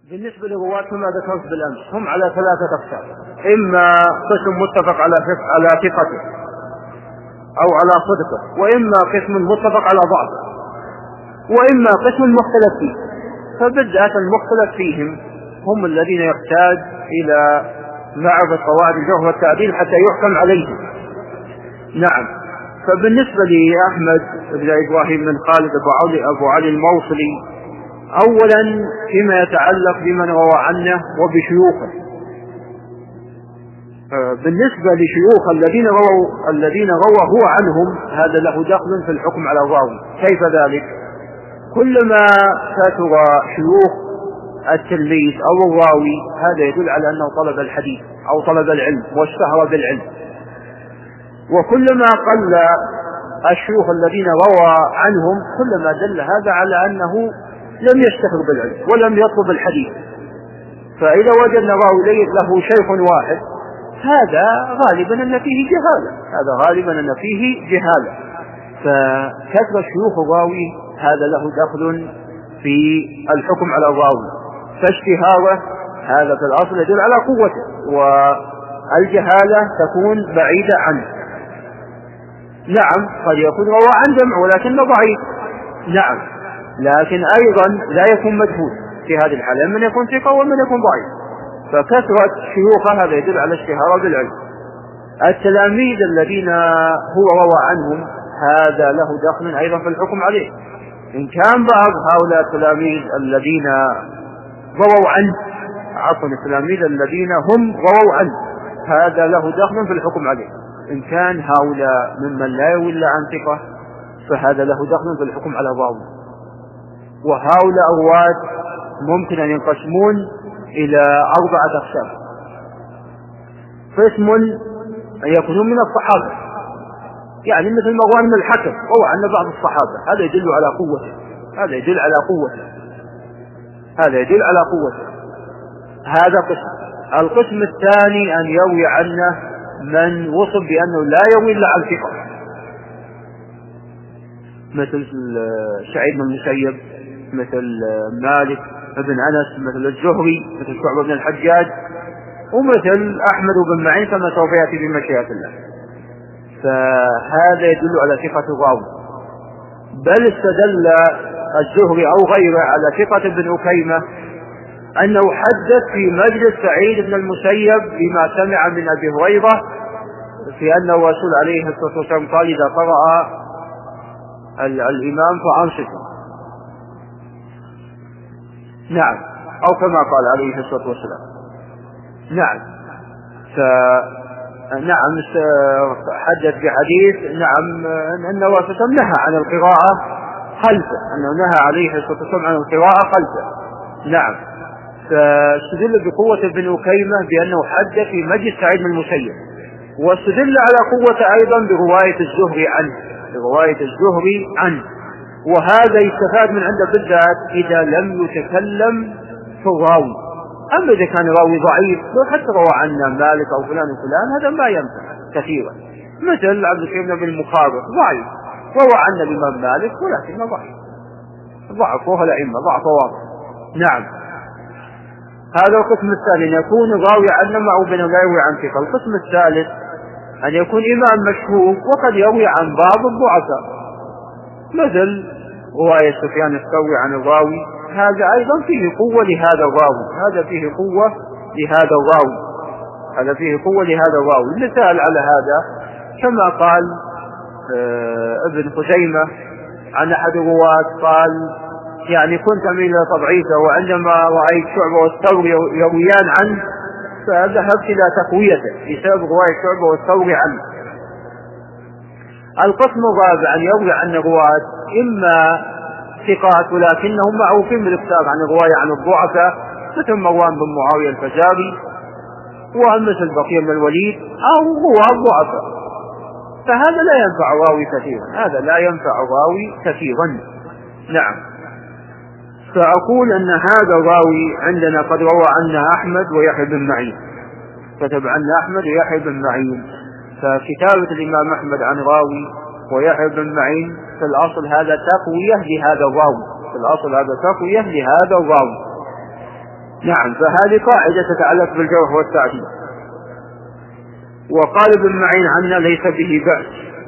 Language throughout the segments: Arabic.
بالنسبة لرواة كما ذكرت بالأمس هم على ثلاثة أقسام: إما قسم متفق على ثقته أو على صدقه، وإما قسم متفق على ضعفه، وإما قسم مختلف فيه. فبالذات المختلف فيهم هم الذين يحتاج إلى معرفة قواعد الجرح والتعديل حتى يحكم عليهم. نعم. فبالنسبة لأحمد بن إبراهيم بن خالد أبو علي الموصلي، أولا فيما يتعلق بمن روى عنه وبشيوخه. بالنسبة لشيوخ الذين روى هو عنهم، هذا له دخل في الحكم على الراوي. كيف ذلك؟ كلما كثر شيوخ التلميذ أو الراوي هذا يدل على أنه طلب الحديث أو طلب العلم واشتهر بالعلم، وكلما قل الشيوخ الذين روى عنهم كلما دل هذا على أنه لم يشتهر بالعلم ولم يطلب الحديث. فإذا وجدنا راوي له شيخ واحد هذا غالبا أن فيه جهالة، فكثرة شيوخ الراوي هذا له دخل في الحكم على الراوي. فاشتهاره هذا في الأصل يدل على قوته، والجهالة تكون بعيدة عنه. نعم، قد يكون روى عن جمع ولكنه ضعيف، نعم، لكن أيضا لا يكون مجهول في هذه الحالة، من يكون ثقة ومن يكون ضعيف. فكثرة شيوخه هذا يدل على اشتهاره بالعلم. التلاميذ الذين هو روى عنهم هذا له دخل أيضا في الحكم عليه. إن كان بعض هؤلاء التلاميذ الذين رووا عنه، التلاميذ الذين هم رووا عنه هذا له دخل في الحكم عليه. إن كان هؤلاء ممن لا يروي إلا عن ثقة فهذا له دخل في الحكم على الراوي. وهؤلاء الرواة ممكن أن ينقسمون إلى 4 أقسام: قسم أن يكونون من الصحابة، يعني مثل مروان بن الحكم روى عن بعض الصحابة، هذا يدل على قوته. هذا قسم. القسم الثاني أن يروي عنه من وصف بأنه لا يروي إلا عن ثقة، مثل سعيد بن المسيب، مثل مالك بن أنس، مثل الزهري، مثل شعبة بن الحجاج، ومثل أحمد بن معين كما سوف يأتي بمشيئة الله. فهذا يدل على ثقة الراوي. بل استدل الزهري أو غيره على ثقة ابن أكيمة أنه حدث في مجلس سعيد بن المسيب بما سمع من أبي هريرة في أن الرسول عليه الصلاة والسلام قال: إذا قرأ الإمام فأنصتوا. نعم، أو كما قال عليه الصلاة والسلام. نعم. نعم، حدث بحديث نعم أن الرسول نهى عن القراءة خلفه، أنه نهى عليه الصلاة والسلام عن القراءة خلفه. نعم. فاستدل بقوة ابن أكيمة بأنه حدث في مجلس سعيد بن المسيب، واستدل على قوة أيضا برواية الزهري عنه. وهذا يستفاد من عنده بالذات إذا لم يتكلم في الراوي. أما إذا كان راوي ضعيف لو حتى روى عنا مالك أو فلان وفلان هذا ما ينفع كثيرا، مثل عبد الكريم بن المخارق ضعيف، روى عنا الإمام مالك ولكنه ضعيف، ضعفه الأئمة ضعف واضح. نعم. هذا القسم الثاني، أن يكون الراوي عن معه بين لا يروي عن ثقة. القسم الثالث أن يكون إمام مشهور وقد يروي عن بعض الضعفاء، مثل رواية سفيان الثوري عن الراوي، هذا أيضا فيه قوة لهذا الراوي، مثال على هذا كما قال ابن خزيمة عن أحد الرواة قال: يعني كنت أميل إلى تضعيفه، وعندما رأيت شعبة والثوري يرويان عنه فذهبت إلى تقويته بسبب رواية شعبة والثوري عنه. القسم الرابع أن يروي عن الرواة إما ثقات ولكنهم معروفين بالاكثار عن الرواية عن الضعفاء، مثل مروان بن معاوية الفزاري ومثل بقية بن الوليد أو رواه الضعفاء، فهذا لا ينفع الراوي كثيرا. نعم. فأقول أن هذا الراوي عندنا قد روى عنا أحمد ويحيى بن معين، كتب عنا أحمد ويحيى بن معين، فكتابة الإمام أحمد عن راوي ويحيى بن معين في الأصل هذا تقوية لهذا الراوي، نعم، فهذه قاعدة تتعلق بالجرح والتعديل. وقال ابن معين عنه ليس به بأس،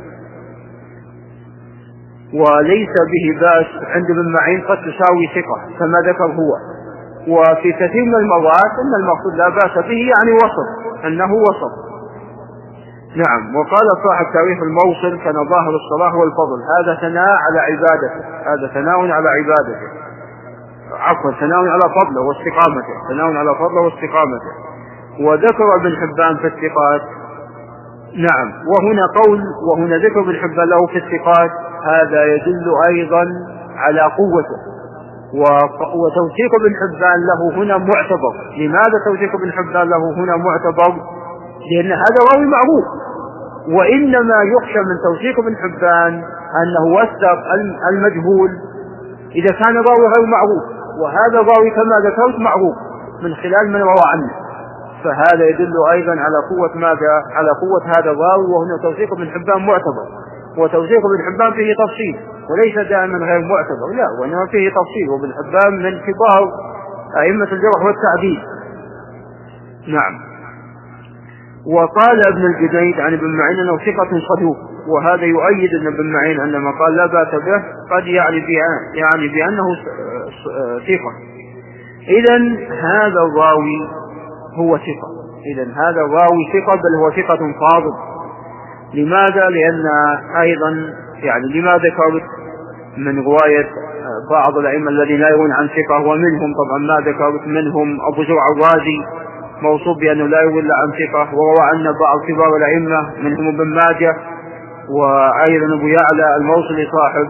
وليس به بأس عند ابن معين قد تساوي ثقة كما ذكر هو. وفي كثير من المرات أن المقصود لا بأس به يعني وسط، أنه وسط. نعم. وقال صاحب تاريخ الموصل كان ظاهر الصلاح والفضل، هذا ثناء على عبادته، هذا ثناء على عبادته، عفوا ثناء على فضله واستقامته، ثناء على فضله واستقامته. وذكر ابن حبان في الثقات. نعم. وهنا ذكر ابن حبان له في الثقات، هذا يدل أيضا على قوته. وتوثيق ابن حبان له هنا معتبر. لماذا توثيق ابن حبان له هنا معتبر؟ لأن هذا راوي معروف، وإنما يخشى من توثيق ابن حبان أنه وثق المجهول إذا كان راوي غير معروف، وهذا راوي كما ذكرت معروف من خلال من روى عنه، فهذا يدل أيضا على قوة ماذا؟ على قوة هذا الراوي. وهنا توثيق ابن حبان معتبر، وتوثيق ابن حبان فيه تفصيل وليس دائما غير معتبر، لا، وإنما فيه تفصيل. وابن حبان من كبار أئمة الجرح والتعديل. نعم. وقال ابن الجديد عن ابن معين أنه ثقة صدوق، وهذا يؤيد أن ابن معين عندما قال لا بأس به قد يعني بأنه ثقة. إذن هذا الراوي هو ثقة، إذن هذا الراوي ثقة، بل هو ثقة فاضل. لماذا؟ لأن أيضا لما ذكرت من رواية بعض الأئمة الذين لا يروون عن ثقة، ومنهم طبعا ما ذكرت منهم أبو زرع الرازي موصوف بأنه لا يروي إلا عن ثقة، وروى عنا بعض كبار الأئمة منهم ابن ماجه، وأيضا أبو يعلى الموصلي صاحب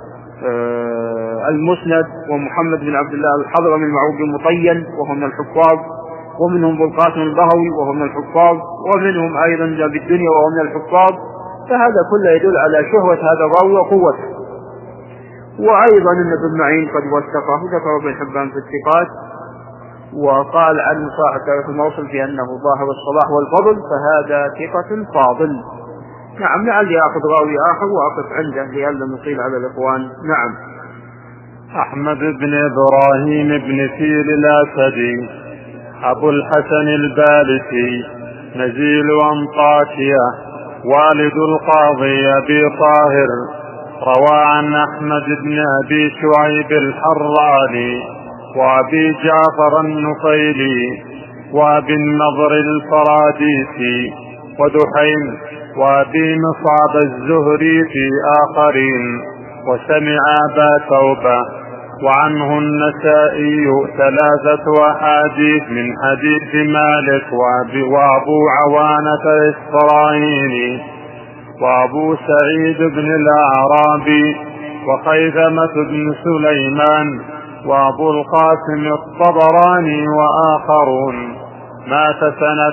المسند، ومحمد بن عبد الله الحضرمي المعروف بالمطين وهو من الحفاظ، ومنهم ابو القاسم البهوي وهو من الحفاظ، ومنهم أيضا جاب الدنيا وهو من الحفاظ. فهذا كله يدل على شهرة هذا الراوي وقوته. وأيضا أن ابن معين قد وثقه، ذكر ابن حبان في الثقات، وقال عنه صاحب تاريخ الموصل في أنه ظاهر الصلاح والفضل، فهذا ثقة فاضل. نعم. لعلي أخذ راوي آخر وأقف عنده لئلا نطيل على الإخوان. نعم. أحمد بن إبراهيم بن سير الأسدي أبو الحسن البالسي نزيل أنطاكية والد القاضي أبي طاهر، روى عن أحمد بن أبي شعيب الحراني وأبي جعفر النفيلي وأبي النضر الفراديسي ودحيم وأبي مصعب الزهري في آخرين، وسمع أبا توبة. وعنه النسائي 3 أحاديث من حديث مالك وأبو عوانة الإسرائيلي وأبو سعيد بن الأعرابي وخيثمة بن سليمان وأبو القاسم الطبراني وآخرون. مات سنة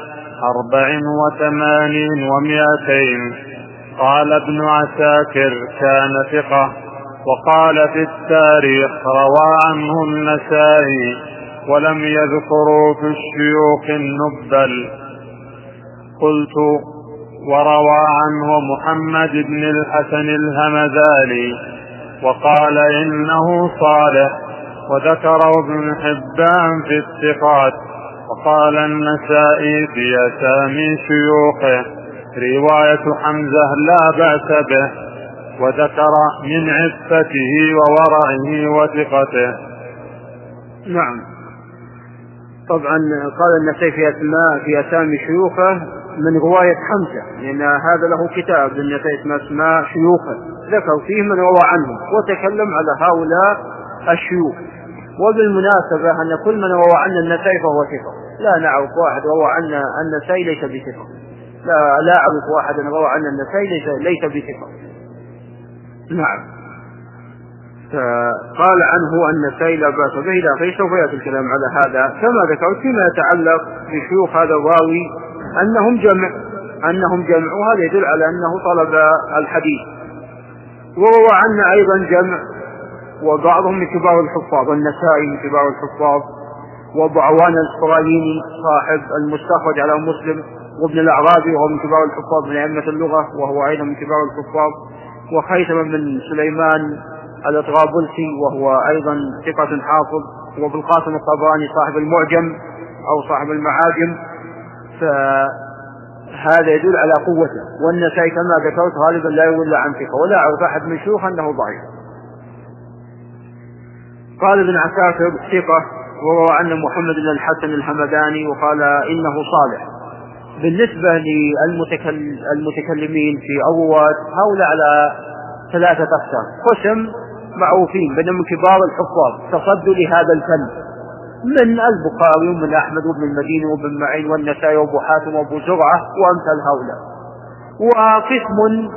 84 و200. قال ابن عساكر كان ثقة. وقال في التاريخ روى عنه النسائي ولم يذكروا في الشيوخ النبل. قلت وروى عنه محمد بن الحسن الهمذاني وقال إنه صالح. وذكره ابن حبان في الثقات. وقال النسائي في أسامي شيوخه رواية حمزة لا بأس به، وذكر من عفته وورعه وثقته. نعم. طبعا قال النسائي في أسامي شيوخه من رواية حمزة، لأن هذا له كتاب للنسائي اسمه أسماء شيوخه، ذكر فيه من روى عنه وتكلم على هؤلاء الشيوخ. وبالمناسبة أن كل من روى عن النسائي فهو ثقة، لا نعرف واحد روى عن النسائي ليس بثقة، لا أعرف واحد روى عن النسائي ليس بثقة. نعم. فقال عنه النسائي لا بأس به، لا سوف يأتي الكلام على هذا كما ذكرت فيما يتعلق بشيوخ هذا الراوي أنهم جمع، وهذا يدل على أنه طلب الحديث. وروى عنا أيضا جمع، وبعضهم من كبار الحفاظ، النسائي من كبار الحفاظ، وابو عوان الإسرائيلي صاحب المستخرج على مسلم، وابن الأعرابي وهو من كبار الحفاظ من أئمة اللغة وهو أيضا من كبار الحفاظ، وخيثم بن سليمان الأطرابلسي وهو أيضا ثقة حافظ، وابو القاسم الطبراني صاحب المعجم أو صاحب المعاجم، فهذا يدل على قوته. والنسائي كما ذكرت غالبا لا يولى عن ثقة، ولا أعرف أحد من شيوخ أنه ضعيف. قال ابن عساكر ثقة، وروى عن محمد بن الحسن الحمداني وقال إنه صالح. بالنسبة للمتكلمين في الرواة هؤلاء على ثلاثة أقسام: قسم معروفين بينهم كبار الحفاظ تصدوا لهذا الفن من البخاري ومن أحمد وابن المديني وابن معين والنسائي وابو حاتم وابو زرعة وأمثال هؤلاء. وقسم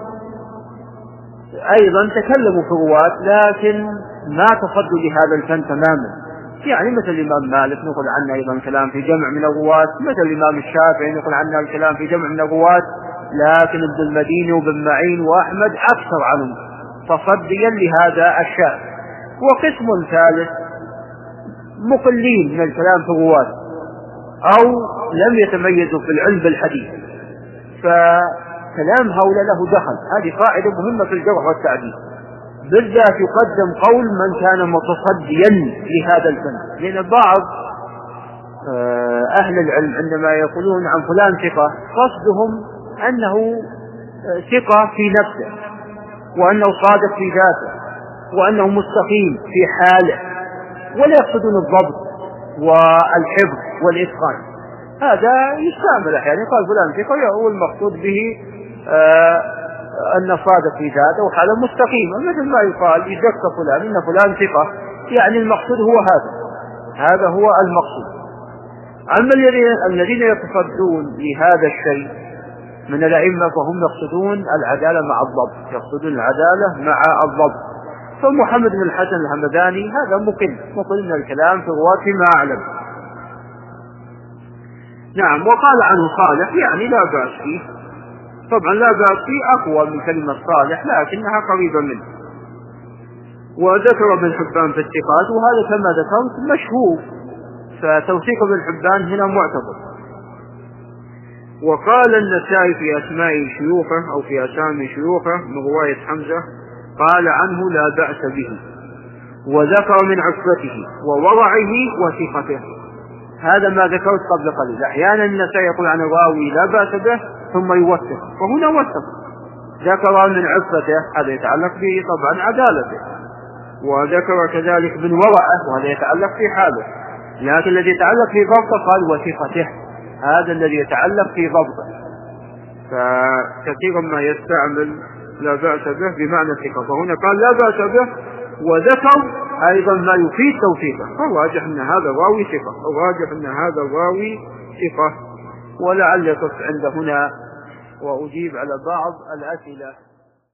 أيضا تكلموا في الرواة لكن ما تصدوا لهذا الفن تماما، يعني مثل الإمام مالك نقول عنه أيضا كلام في جمع من الرواة، مثل الإمام الشافعي نقول عنه الكلام في جمع من الرواة، لكن ابن المديني وابن معين وأحمد أكثر عنهم تصديا لهذا الشأن. وقسم ثالث مقلين من الكلام في الرواة أو لم يتميزوا في العلم بالحديث، فكلام هؤلاء له دخل. هذه قاعدة مهمة في الجرح والتعديل، بالذات يقدم قول من كان متصديا لهذا الفن، لأن بعض أهل العلم عندما يقولون عن فلان ثقة قصدهم أنه ثقة في نفسه، وأنه صادق في ذاته، وأنه مستقيم في حاله، ولا يقصدون الضبط والحفظ والإتقان. هذا يستعمل أحيانا، قال فلان ثقة هو المقصود به أن صادق في ذاته وحاله مستقيمة، مثل ما يقال يزكى فلان إن فلان ثقة، يعني المقصود هو هذا هو المقصود. أما الذين يتصدون لهذا الشيء من الأئمة فهم يقصدون العدالة مع الضبط، يقصدون العدالة مع الضبط. فمحمد بن الحسن الحمداني هذا مقل من الكلام في الرواة فيما أعلم. نعم. وقال عنه صالح، يعني لا بأس فيه، طبعا لا بأس فيه أقوى من كلمة صالح لكنها قريبة منه. وذكر ابن حبان في الثقات، وهذا كما ذكرت مشهور، فتوثيق ابن حبان هنا معتبر. وقال النسائي في أسماء شيوخه أو في أسامي شيوخه من رواية حمزة، قال عنه لا بأس به، وذكر من عفته وورعه وثقته. هذا ما ذكرت قبل قليل. أحيانا النسائي يقول عن الراوي لا بأس به ثم يوثق، فهنا وثق، ذكر من عفته، هذا يتعلق به طبعا عدالته، وذكر كذلك من ورعه، وهذا يتعلق في حاله، لكن الذي يتعلق في ضبطه قال وثقته، هذا الذي يتعلق في ضبطه. فكثيرا ما يستعمل لا بأس به بمعنى الثقة، فهنا قال لا بأس به وذكر أيضا ما يفيد توثيقه، فالراجح أن هذا الراوي ثقة، الراجح أن هذا الراوي ثقة. ولعل يقف عند هنا وأجيب على بعض الأسئلة.